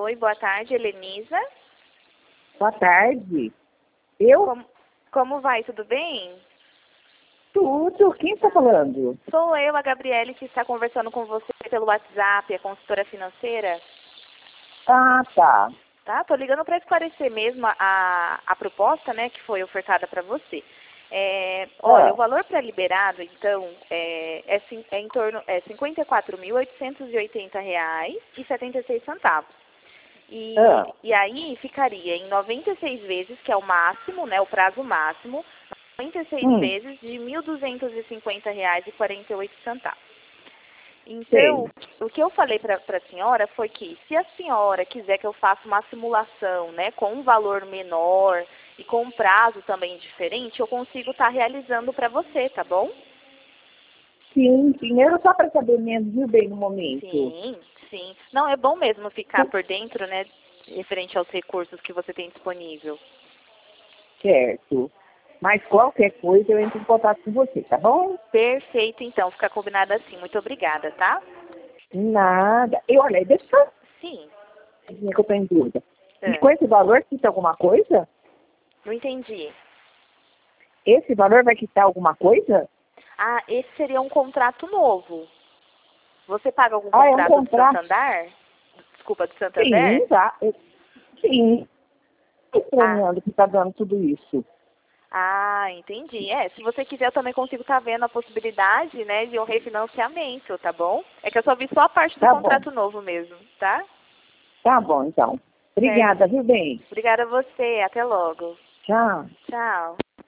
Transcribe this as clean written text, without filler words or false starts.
Oi, boa tarde, Helenisa. Boa tarde. Eu? Como vai? Tudo bem? Tudo. Quem está falando? Sou eu, a Gabriele, que está conversando com você pelo WhatsApp, a consultora financeira. Ah, tá. Tá? Tô ligando para esclarecer mesmo a proposta, né, que foi ofertada para você. Olha, o valor pré-liberado, então, é em torno de R$ 54.880,76. E aí ficaria em 96 vezes, que é o máximo, né, o prazo máximo, 96 vezes de R$ 1.250,48. Então, o que eu falei para a senhora foi que, se a senhora quiser que eu faça uma simulação, né, com um valor menor e com um prazo também diferente, eu consigo estar realizando para você, tá bom? Sim, dinheiro só para saber mesmo, viu, bem, no momento. Sim, sim. Não, é bom mesmo ficar por dentro, né, referente aos recursos que você tem disponível. Certo. Mas qualquer coisa eu entro em contato com você, tá bom? Perfeito, então. Fica combinado assim. Muito obrigada, tá? Nada. E olha, deixa eu... Sim. Que eu estou em dúvida. E com esse valor quita alguma coisa? Não entendi. Esse valor vai quitar alguma coisa? Ah, esse seria um contrato novo. Você paga algum contrato, É um do contrato? Santander? Desculpa, do Santander? Sim, tá. Sim. Estranhando que está dando tudo isso. Ah, entendi. Se você quiser, eu também consigo estar vendo a possibilidade, né, de um refinanciamento, tá bom? É que eu só vi só a parte do contrato novo mesmo, tá? Tá bom, então. Obrigada, viu, bem? Obrigada a você. Até logo. Tchau. Tchau.